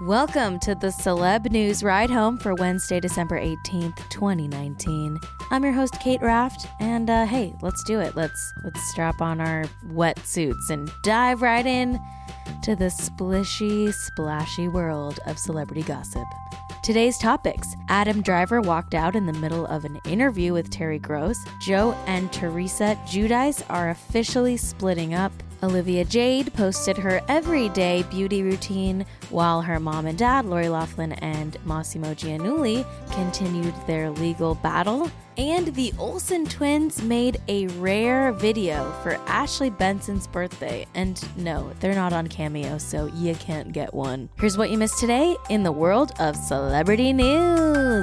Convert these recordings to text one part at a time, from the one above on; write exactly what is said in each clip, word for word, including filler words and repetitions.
Welcome to the Celeb News Ride Home for Wednesday, December eighteenth, twenty nineteen. I'm your host, Kate Raft, and uh, hey, let's do it. Let's let's strap on our wetsuits and dive right in to the splishy, splashy world of celebrity gossip. Today's topics: Adam Driver walked out in the middle of an interview with Terry Gross. Joe and Teresa Giudice are officially splitting up. Olivia Jade posted her everyday beauty routine, while her mom and dad, Lori Loughlin and Massimo Giannulli, continued their legal battle. And the Olsen twins made a rare video for Ashley Benson's birthday. And no, they're not on Cameo, so you can't get one. Here's what you missed today in the world of celebrity news.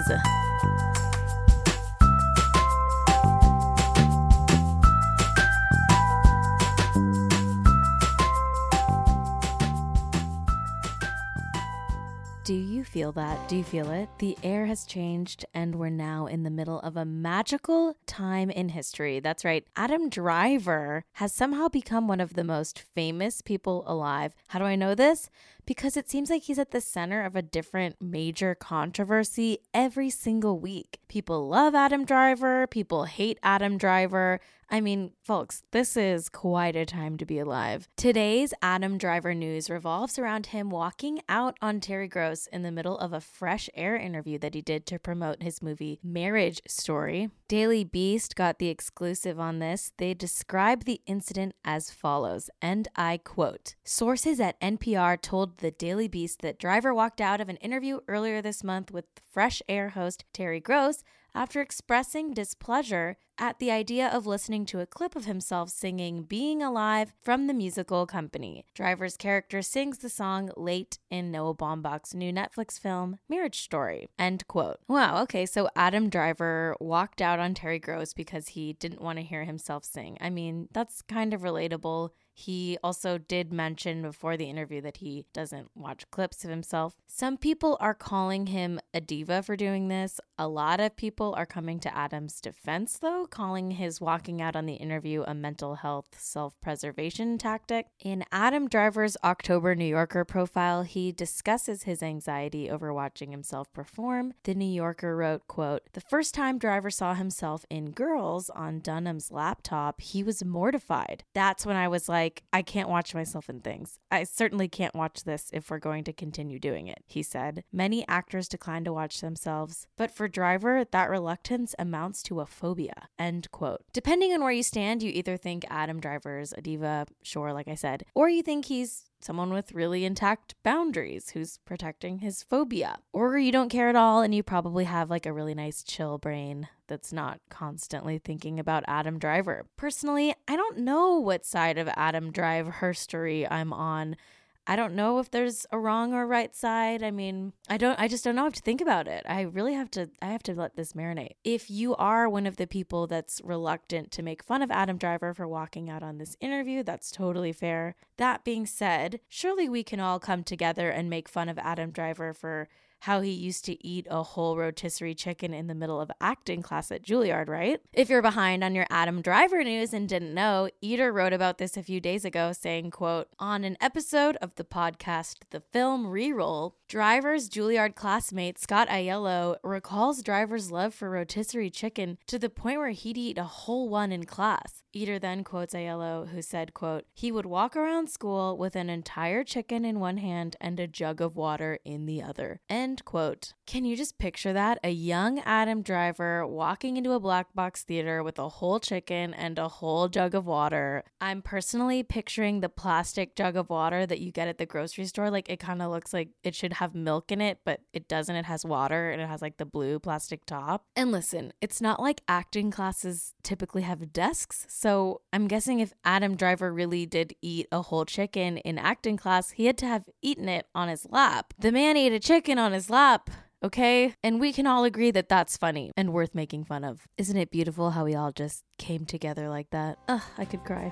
Do you feel that? Do you feel it? The air has changed and we're now in the middle of a magical time in history. That's right. Adam Driver has somehow become one of the most famous people alive. How do I know this? Because it seems like he's at the center of a different major controversy every single week. People love Adam Driver. People hate Adam Driver. I mean, folks, this is quite a time to be alive. Today's Adam Driver news revolves around him walking out on Terry Gross in the middle of a Fresh Air interview that he did to promote his movie Marriage Story. Daily Beast got the exclusive on this. They describe the incident as follows, and I quote, "Sources at N P R told the Daily Beast that Driver walked out of an interview earlier this month with Fresh Air host Terry Gross after expressing displeasure at the idea of listening to a clip of himself singing Being Alive from the musical Company. Driver's character sings the song late in Noah Baumbach's new Netflix film, Marriage Story." End quote. Wow, okay, so Adam Driver walked out on Terry Gross because he didn't want to hear himself sing. I mean, that's kind of relatable. He also did mention before the interview that he doesn't watch clips of himself. Some people are calling him a diva for doing this. A lot of people are coming to Adam's defense, though, calling his walking out on the interview a mental health self-preservation tactic. In Adam Driver's October New Yorker profile, he discusses his anxiety over watching himself perform. The New Yorker wrote, quote, "The first time Driver saw himself in Girls on Dunham's laptop, he was mortified. That's when I was like, I can't watch myself in things. I certainly can't watch this if we're going to continue doing it," he said. Many actors decline to watch themselves, but for Driver, that reluctance amounts to a phobia. End quote. Depending on where you stand, you either think Adam Driver's a diva, sure, like I said, or you think he's someone with really intact boundaries who's protecting his phobia. Or you don't care at all and you probably have like a really nice chill brain that's not constantly thinking about Adam Driver. Personally, I don't know what side of Adam Driver herstory I'm on. I don't know if there's a wrong or right side. I mean, I don't, I just don't know how to think about it. I really have to, I have to let this marinate. If you are one of the people that's reluctant to make fun of Adam Driver for walking out on this interview, that's totally fair. That being said, surely we can all come together and make fun of Adam Driver for how he used to eat a whole rotisserie chicken in the middle of acting class at Juilliard, right? If you're behind on your Adam Driver news and didn't know, Eater wrote about this a few days ago saying, quote, "On an episode of the podcast The Film Reroll, Driver's Juilliard classmate Scott Aiello recalls Driver's love for rotisserie chicken to the point where he'd eat a whole one in class. Eater then quotes Aiello, who said, quote, "He would walk around school with an entire chicken in one hand and a jug of water in the other." End quote. Can you just picture that? A young Adam Driver walking into a black box theater with a whole chicken and a whole jug of water. I'm personally picturing the plastic jug of water that you get at the grocery store. Like, it kind of looks like it should have milk in it, but it doesn't. It has water and it has like the blue plastic top. And listen, it's not like acting classes typically have desks. So I'm guessing if Adam Driver really did eat a whole chicken in acting class, he had to have eaten it on his lap. The man ate a chicken on his lap. Okay? And we can all agree that that's funny and worth making fun of. Isn't it beautiful how we all just came together like that? Ugh, I could cry.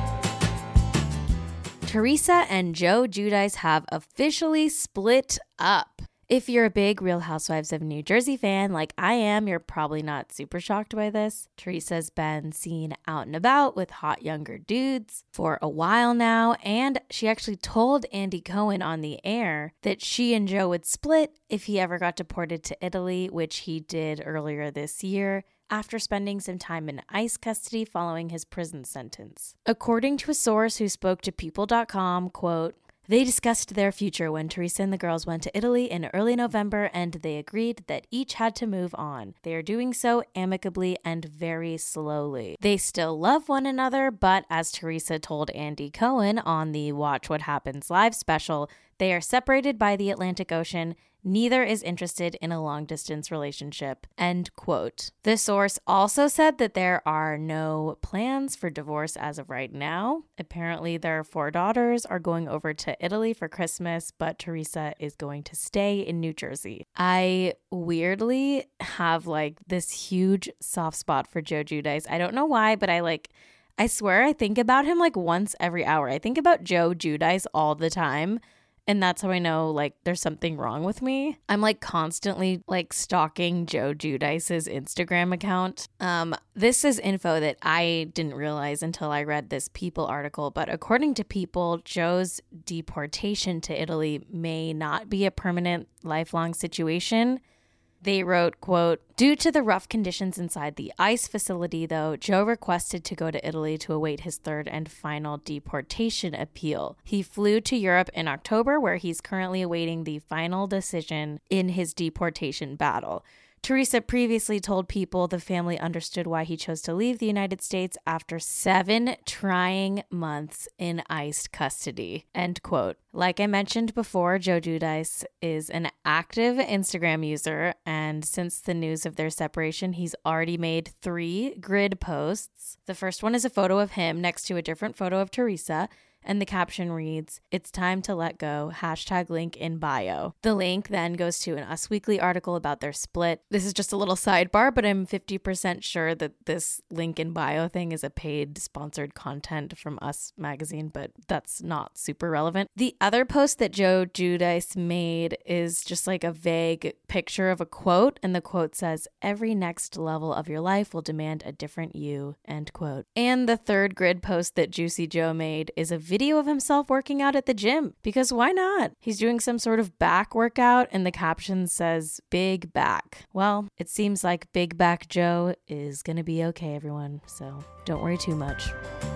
Teresa and Joe Giudice have officially split up. If you're a big Real Housewives of New Jersey fan like I am, you're probably not super shocked by this. Teresa's been seen out and about with hot younger dudes for a while now, and she actually told Andy Cohen on the air that she and Joe would split if he ever got deported to Italy, which he did earlier this year, after spending some time in ICE custody following his prison sentence. According to a source who spoke to People dot com, quote, "They discussed their future when Teresa and the girls went to Italy in early November, and they agreed that each had to move on. They are doing so amicably and very slowly. They still love one another, but as Teresa told Andy Cohen on the Watch What Happens Live special, they are separated by the Atlantic Ocean. Neither is interested in a long-distance relationship," end quote. The source also said that there are no plans for divorce as of right now. Apparently, their four daughters are going over to Italy for Christmas, but Teresa is going to stay in New Jersey. I weirdly have like this huge soft spot for Joe Giudice. I don't know why, but I like... I swear I think about him like once every hour. I think about Joe Giudice all the time. And that's how I know, like, there's something wrong with me. I'm, like, constantly, like, stalking Joe Giudice's Instagram account. Um, this is info that I didn't realize until I read this People article. But according to People, Joe's deportation to Italy may not be a permanent, lifelong situation. They wrote, quote, "Due to the rough conditions inside the ICE facility, though, Joe requested to go to Italy to await his third and final deportation appeal. He flew to Europe in October, where he's currently awaiting the final decision in his deportation battle." Teresa previously told People the family understood why he chose to leave the United States after seven trying months in ICE custody, end quote. Like I mentioned before, Joe Giudice is an active Instagram user, and since the news of their separation, he's already made three grid posts. The first one is a photo of him next to a different photo of Teresa, and the caption reads, "It's time to let go, hashtag link in bio." The link then goes to an Us Weekly article about their split. This is just a little sidebar, but I'm fifty percent sure that this link in bio thing is a paid sponsored content from Us magazine, but that's not super relevant. The other post that Joe Giudice made is just like a vague picture of a quote, and the quote says, "Every next level of your life will demand a different you," end quote. And the third grid post that Juicy Joe made is a video video of himself working out at the gym, because why not? He's doing some sort of back workout, and the caption says big back. Well, it seems like Big Back Joe is gonna be okay, everyone, so don't worry too much.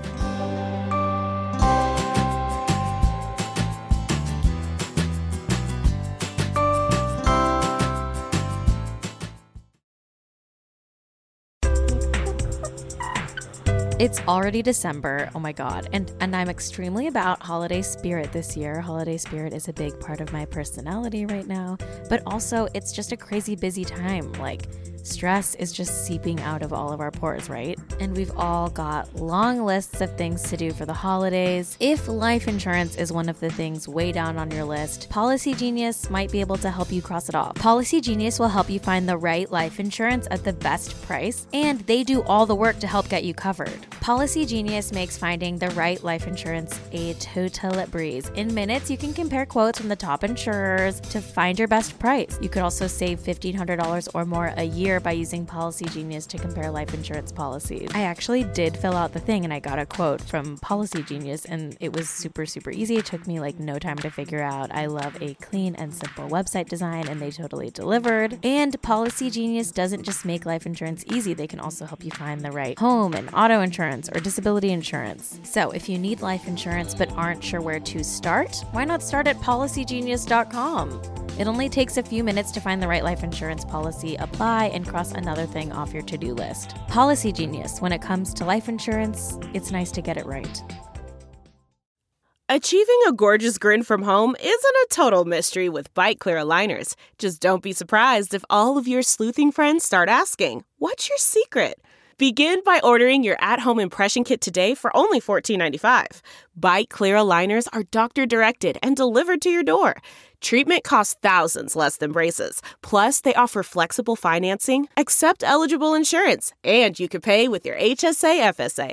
It's already December, oh my god, and, and I'm extremely about holiday spirit this year. Holiday spirit is a big part of my personality right now, but also it's just a crazy busy time. Like, stress is just seeping out of all of our pores, right? And we've all got long lists of things to do for the holidays. If life insurance is one of the things way down on your list, Policy Genius might be able to help you cross it off. Policy Genius will help you find the right life insurance at the best price, and they do all the work to help get you covered. Policy Genius makes finding the right life insurance a total breeze. In minutes, you can compare quotes from the top insurers to find your best price. You could also save fifteen hundred dollars or more a year by using Policy Genius to compare life insurance policies. I actually did fill out the thing and I got a quote from Policy Genius, and it was super, super easy. It took me like no time to figure out. I love a clean and simple website design, and they totally delivered. And Policy Genius doesn't just make life insurance easy, they can also help you find the right home and auto insurance or disability insurance. So if you need life insurance but aren't sure where to start, why not start at policy genius dot com? It only takes a few minutes to find the right life insurance policy, apply, and cross another thing off your to-do list. Policy Genius. When it comes to life insurance, it's nice to get it right. Achieving a gorgeous grin from home isn't a total mystery with Byte Clear aligners. Just don't be surprised if all of your sleuthing friends start asking, "What's your secret?" Begin by ordering your at-home impression kit today for only fourteen ninety-five. Byte Clear aligners are doctor-directed and delivered to your door. Treatment costs thousands less than braces. Plus, they offer flexible financing, accept eligible insurance, and you can pay with your H S A F S A.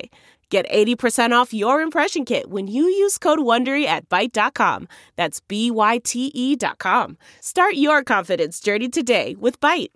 Get eighty percent off your impression kit when you use code WONDERY at Byte dot com. That's B Y T E dot com. Start your confidence journey today with Byte.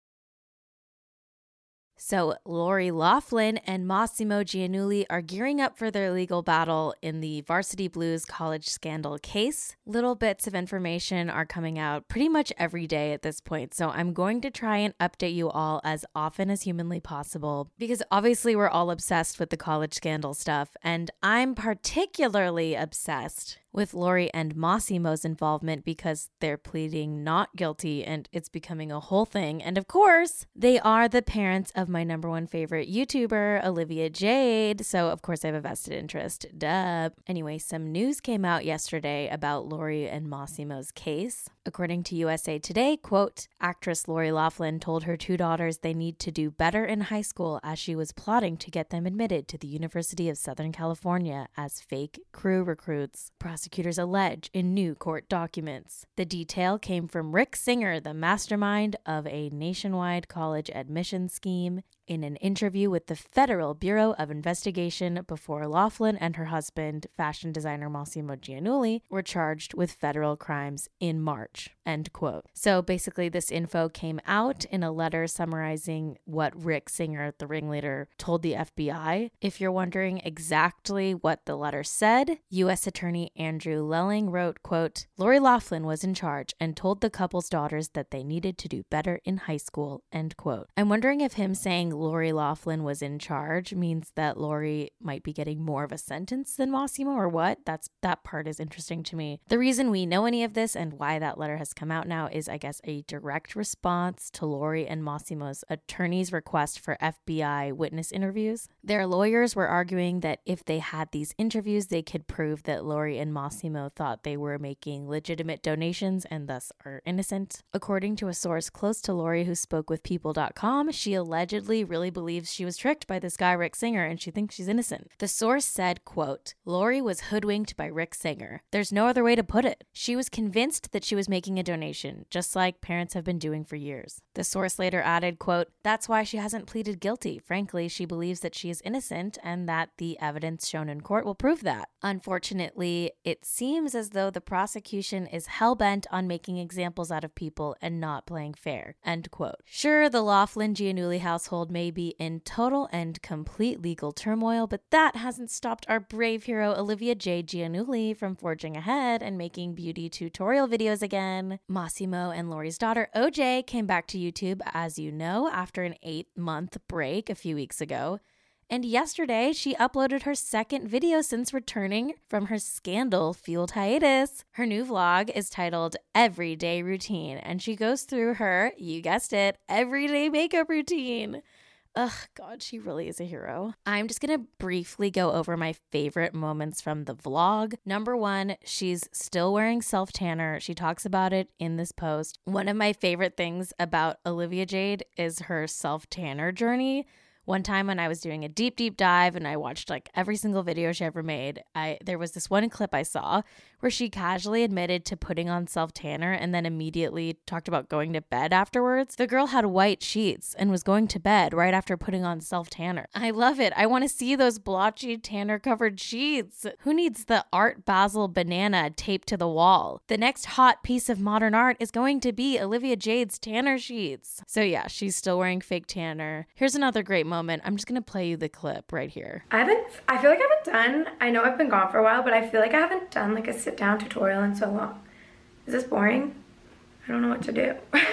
So Lori Loughlin and Massimo Giannulli are gearing up for their legal battle in the Varsity Blues college scandal case. Little bits of information are coming out pretty much every day at this point, so I'm going to try and update you all as often as humanly possible, because obviously we're all obsessed with the college scandal stuff, and I'm particularly obsessed with Lori and Massimo's involvement because they're pleading not guilty and it's becoming a whole thing. And of course, they are the parents of my number one favorite YouTuber, Olivia Jade. So of course I have a vested interest. Duh. Anyway, some news came out yesterday about Lori and Massimo's case. According to U S A Today, quote, actress Lori Loughlin told her two daughters they need to do better in high school as she was plotting to get them admitted to the University of Southern California as fake crew recruits. Prosecutors allege in new court documents. The detail came from Rick Singer, the mastermind of a nationwide college admission scheme, in an interview with the Federal Bureau of Investigation before Loughlin and her husband, fashion designer Massimo Giannulli, were charged with federal crimes in March, end quote. So basically this info came out in a letter summarizing what Rick Singer, the ringleader, told the F B I. If you're wondering exactly what the letter said, U S Attorney Andrew Lelling wrote, quote, Lori Loughlin was in charge and told the couple's daughters that they needed to do better in high school, end quote. I'm wondering if him saying Lori Loughlin was in charge means that Lori might be getting more of a sentence than Massimo, or what? That's that part is interesting to me. The reason we know any of this and why that letter has come out now is, I guess, a direct response to Lori and Massimo's attorney's request for F B I witness interviews. Their lawyers were arguing that if they had these interviews, they could prove that Lori and Massimo thought they were making legitimate donations and thus are innocent. According to a source close to Lori who spoke with people dot com, she allegedly really believes she was tricked by this guy Rick Singer and she thinks she's innocent. The source said, quote, Lori was hoodwinked by Rick Singer. There's no other way to put it. She was convinced that she was making a donation, just like parents have been doing for years. The source later added, quote, that's why she hasn't pleaded guilty. Frankly, she believes that she is innocent and that the evidence shown in court will prove that. Unfortunately, it seems as though the prosecution is hell-bent on making examples out of people and not playing fair, end quote. Sure, the Loughlin-Giannulli household may be in total and complete legal turmoil, but that hasn't stopped our brave hero Olivia Jade Giannulli from forging ahead and making beauty tutorial videos again. Massimo and Lori's daughter O J came back to YouTube, as you know, after an eight-month break a few weeks ago. And yesterday, she uploaded her second video since returning from her scandal-fueled hiatus. Her new vlog is titled Everyday Routine, and she goes through her, you guessed it, everyday makeup routine. Ugh, God, she really is a hero. I'm just going to briefly go over my favorite moments from the vlog. Number one, she's still wearing self-tanner. She talks about it in this post. One of my favorite things about Olivia Jade is her self-tanner journey. One time when I was doing a deep, deep dive and I watched like every single video she ever made, I there was this one clip I saw where she casually admitted to putting on self-tanner and then immediately talked about going to bed afterwards. The girl had white sheets and was going to bed right after putting on self-tanner. I love it. I want to see those blotchy tanner-covered sheets. Who needs the Art Basel banana taped to the wall? The next hot piece of modern art is going to be Olivia Jade's tanner sheets. So yeah, she's still wearing fake tanner. Here's another great moment. Moment. I'm just gonna play you the clip right here. I haven't, I feel like I haven't done, I know I've been gone for a while, but I feel like I haven't done like a sit down tutorial in so long. Is this boring? I don't know what to do.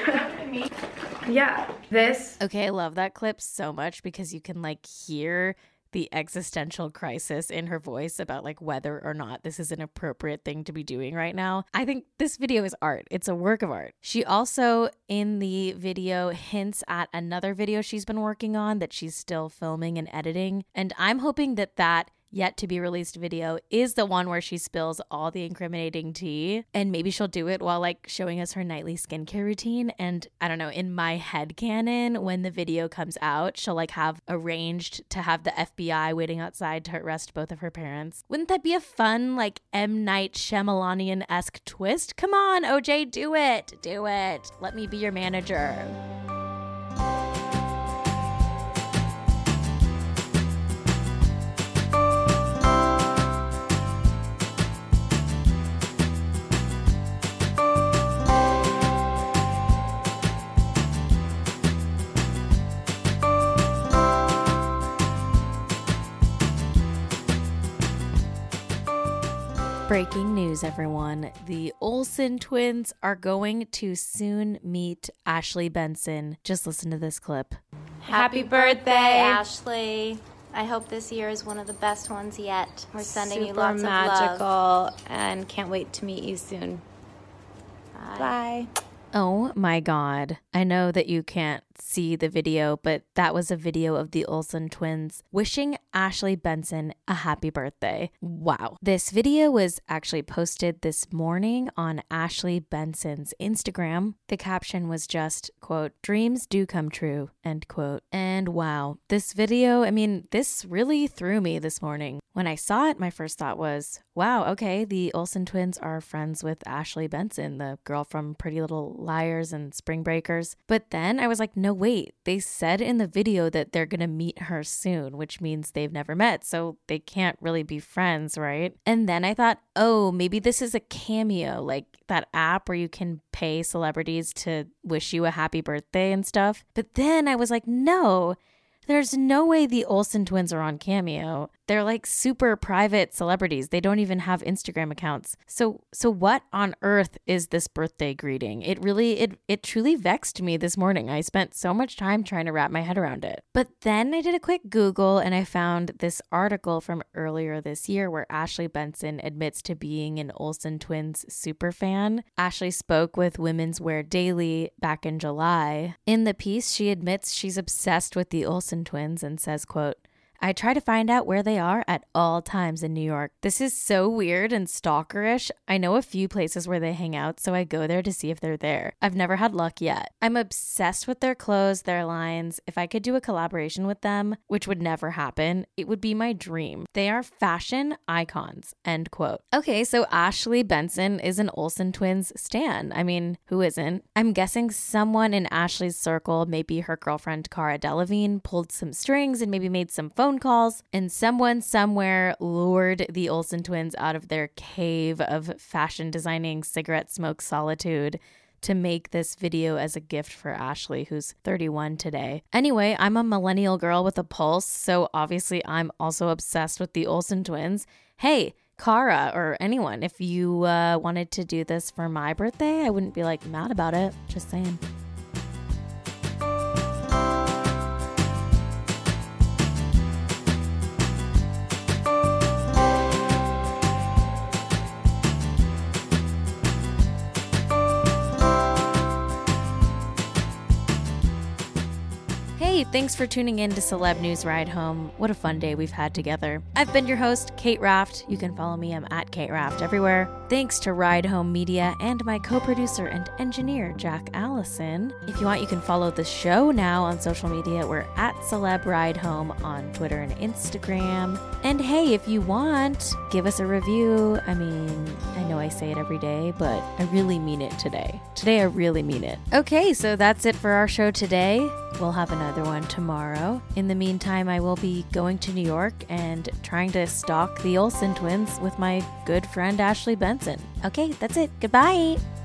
Yeah, this. Okay, I love that clip so much because you can like hear the existential crisis in her voice about like whether or not this is an appropriate thing to be doing right now. I think this video is art. It's a work of art. She also in the video hints at another video she's been working on that she's still filming and editing. And I'm hoping that that yet to be released video is the one where she spills all the incriminating tea, and maybe she'll do it while like showing us her nightly skincare routine. And I don't know, in my headcanon, when the video comes out, she'll like have arranged to have the F B I waiting outside to arrest both of her parents. Wouldn't that be a fun like M. Night Shyamalanian-esque twist? Come on, O J, do it, do it. Let me be your manager. Breaking news, everyone. The Olsen twins are going to soon meet Ashley Benson. Just listen to this clip. Happy birthday, Ashley. I hope this year is one of the best ones yet. We're sending Super you lots magical, of love. and can't wait to meet you soon. Bye. Bye. Oh my God. I know that you can't see the video, but that was a video of the Olsen twins wishing Ashley Benson a happy birthday. Wow. This video was actually posted this morning on Ashley Benson's Instagram. The caption was just, quote, "Dreams do come true," end quote. And wow, this video, I mean, this really threw me this morning. When I saw it, my first thought was, wow, okay, the Olsen twins are friends with Ashley Benson, the girl from Pretty Little Liars and Spring Breakers. But then I was like, no, wait, they said in the video that they're going to meet her soon, which means they've never met, so they can't really be friends, right? And then I thought, oh, maybe this is a Cameo, like that app where you can pay celebrities to wish you a happy birthday and stuff. But then I was like, no, there's no way the Olsen twins are on Cameo. They're like super private celebrities. They don't even have Instagram accounts. So so what on earth is this birthday greeting? It really, it it truly vexed me this morning. I spent so much time trying to wrap my head around it. But then I did a quick Google and I found this article from earlier this year where Ashley Benson admits to being an Olsen twins super fan. Ashley spoke with Women's Wear Daily back in July. In the piece, she admits she's obsessed with the Olsen twins and says, quote, "I try to find out where they are at all times in New York. This is so weird and stalkerish. I know a few places where they hang out, so I go there to see if they're there. I've never had luck yet. I'm obsessed with their clothes, their lines. If I could do a collaboration with them, which would never happen, it would be my dream. They are fashion icons," end quote. Okay, so Ashley Benson is an Olsen twins stan. I mean, who isn't? I'm guessing someone in Ashley's circle, maybe her girlfriend Cara Delevingne, pulled some strings and maybe made some phone calls, and someone somewhere lured the Olsen twins out of their cave of fashion designing cigarette smoke solitude to make this video as a gift for Ashley, who's thirty-one today. Anyway, I'm a millennial girl with a pulse, so obviously I'm also obsessed with the Olsen twins. Hey, Cara or anyone, if you uh, wanted to do this for my birthday, I wouldn't be like mad about it. Just saying. Hey, thanks for tuning in to Celeb News Ride Home. What a fun day we've had together. I've been your host, Kate Raft. You can follow me. I'm at Kate Raft everywhere. Thanks to Ride Home Media and my co-producer and engineer, Jack Allison. If you want, you can follow the show now on social media. We're at Celeb Ride Home on Twitter and Instagram. And hey, if you want, give us a review. I mean, I know I say it every day, but I really mean it today. Today, I really mean it. Okay, so that's it for our show today. We'll have another one tomorrow. In the meantime, I will be going to New York and trying to stalk the Olsen twins with my good friend Ashley Benson. Okay, that's it. Goodbye.